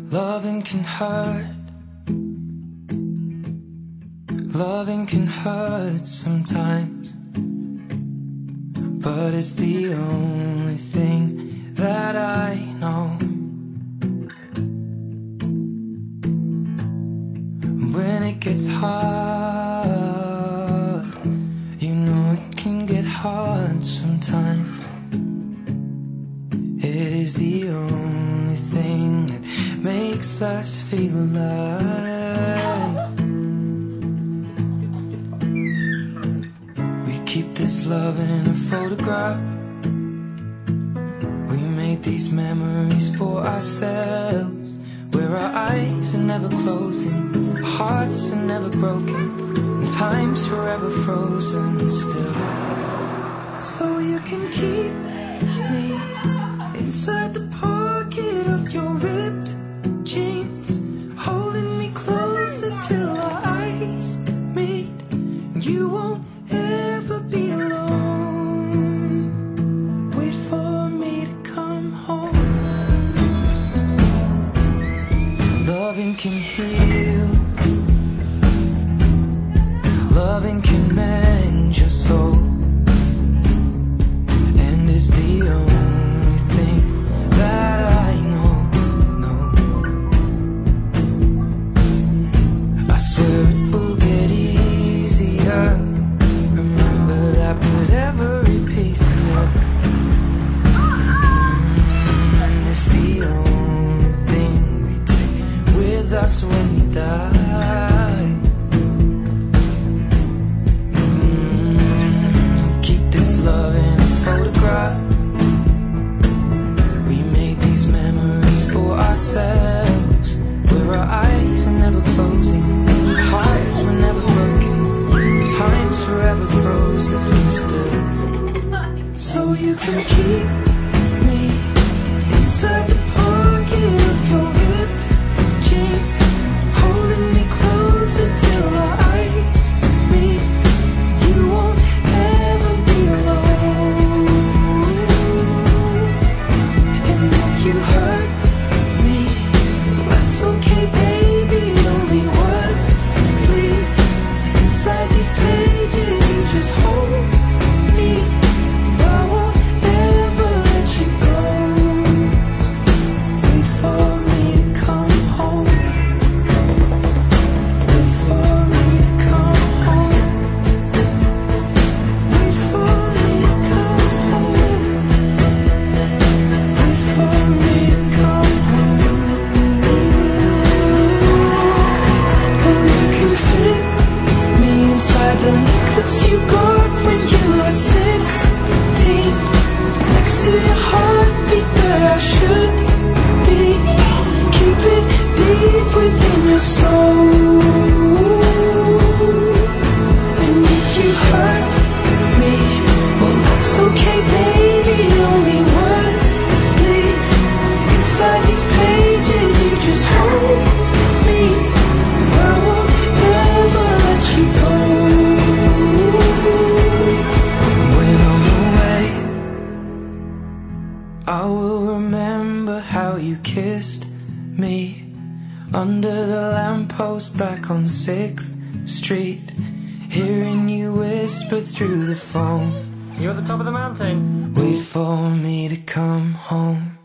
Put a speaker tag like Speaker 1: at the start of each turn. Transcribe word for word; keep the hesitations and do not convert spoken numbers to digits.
Speaker 1: Loving can hurt. Loving can hurt sometimes, but it's the only thing that I know. When it gets hard, you know it can get hard sometimes. It is the only thing that makes us feel alive. We keep this love in a photograph. We made these memories for ourselves, where our eyes are never closing, our hearts are never broken, and time's forever frozen still. So you can keep me inside the pocket of your ripped jeans, holding me closer till our eyes meet. You won't ever be alone. Wait for me to come home. Loving can heal. Loving can mend your soul, and is the only thing that I know. No, I swear it will get easier. Remember that with every piece of you, and it's the only thing we take with us when we die. Love in a photograph. We made these memories for ourselves, where our eyes are never closing, our hearts were never broken, time's forever frozen still. So you can keep me inside the pocket of your ripped jeans, holding me closer till our eyes meet. You won't ever be alone. And if you hurt me, that's okay, baby. Only words bleed inside these pages. You just hold me. I won't ever let you go. Wait for me to come home. Wait for me to come home. Wait for me to come home. Wait for me to come home. And you can fit me inside the necklace you got when you were sixteen, next to your heartbeat where I should be. Keep it deep within your soul. And if you hurt me, well, that's okay, baby. Only words bleed inside these pages. You just hold me. I won't ever let you go. When I'm away, I will remember how you kissed me under the lamppost back on sixth street, hearing you whisper through the phone.
Speaker 2: You're at the top of the mountain.
Speaker 1: Wait for me to come home.